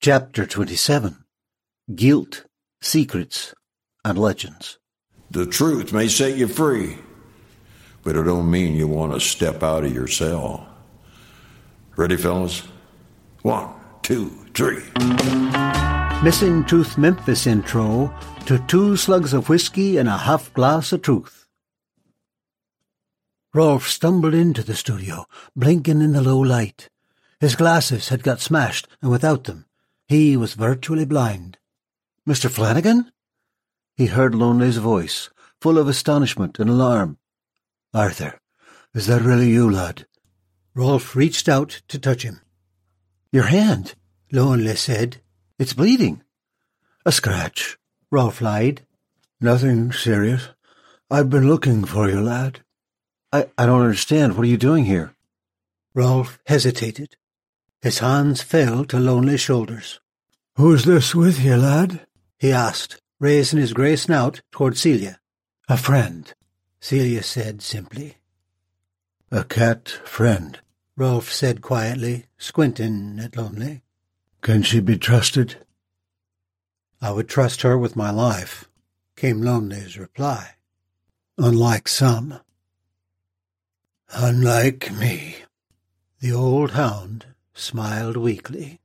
Chapter 27. Guilt, Secrets, and Legends. The truth may set you free, but it don't mean you want to step out of your cell. Ready, fellas? 1, 2, 3. Missing Truth Memphis intro to 2 slugs of whiskey and a half glass of truth. Rolf stumbled into the studio, blinking in the low light. His glasses had got smashed, and without them, he was virtually blind. "Mr. Flanagan?" He heard Lonely's voice, full of astonishment and alarm. "Arthur, is that really you, lad?" Rolf reached out to touch him. "Your hand," Lonely said. "It's bleeding." "A scratch," Rolf lied. "Nothing serious. I've been looking for you, lad." I don't understand. What are you doing here?" Rolf hesitated. His hands fell to Lonely's shoulders. "Who's this with you, lad?" he asked, raising his grey snout toward Celia. "A friend," Celia said simply. "A cat friend," Rolf said quietly, squinting at Lonely. "Can she be trusted?" "I would trust her with my life," came Lonely's reply. "Unlike some." "Unlike me," the old hound smiled weakly.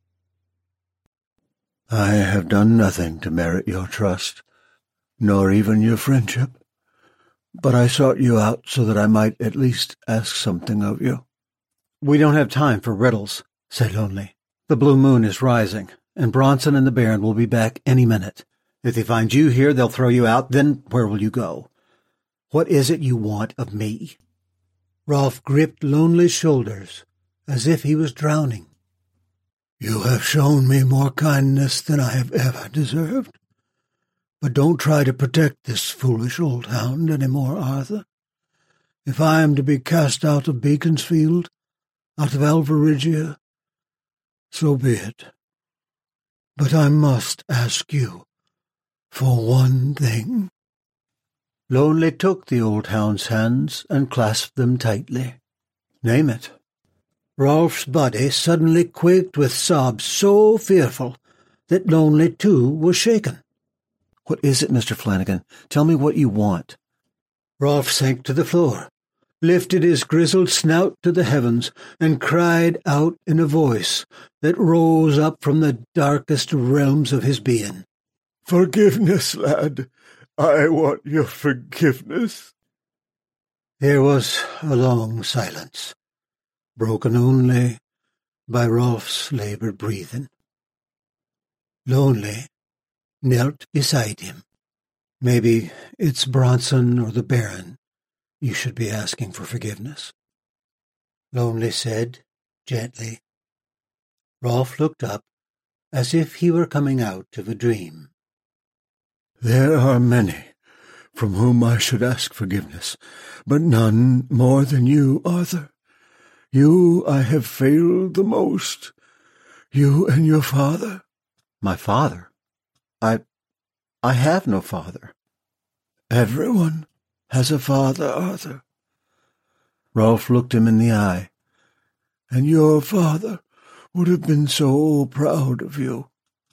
"I have done nothing to merit your trust, nor even your friendship, but I sought you out so that I might at least ask something of you." "We don't have time for riddles," said Lonely. "The blue moon is rising, and Bronson and the Baron will be back any minute. If they find you here, they'll throw you out. Then where will you go? What is it you want of me?" Rolf gripped Lonely's shoulders as if he was drowning. "You have shown me more kindness than I have ever deserved. But don't try to protect this foolish old hound any more, Arthur. If I am to be cast out of Beaconsfield, out of Alvarigia, so be it. But I must ask you for one thing." Lonely took the old hound's hands and clasped them tightly. "Name it." Rolf's body suddenly quaked with sobs so fearful that Lonely, too, was shaken. "What is it, Mr. Flanagan? Tell me what you want." Rolf sank to the floor, lifted his grizzled snout to the heavens, and cried out in a voice that rose up from the darkest realms of his being. "Forgiveness, lad. I want your forgiveness." There was a long silence, broken only by Rolf's laboured breathing. Lonely knelt beside him. "Maybe it's Bronson or the Baron you should be asking for forgiveness," Lonely said gently. Rolf looked up as if he were coming out of a dream. "There are many from whom I should ask forgiveness, but none more than you, Arthur. You I have failed the most. You and your father." "My father? I have no father." "Everyone has a father, Arthur." Rolf looked him in the eye. "And your father would have been so proud of you."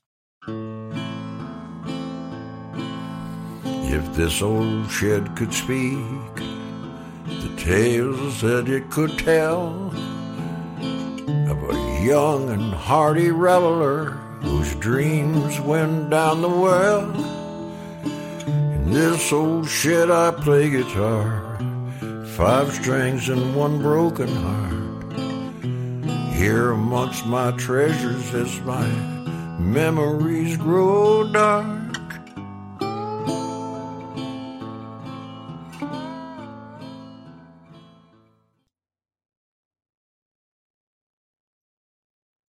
If this old shed could speak, the tales that it could tell of a young and hardy reveler whose dreams went down the well. In this old shed I play guitar, 5 strings and 1 broken heart. Here amongst my treasures as my memories grow dark,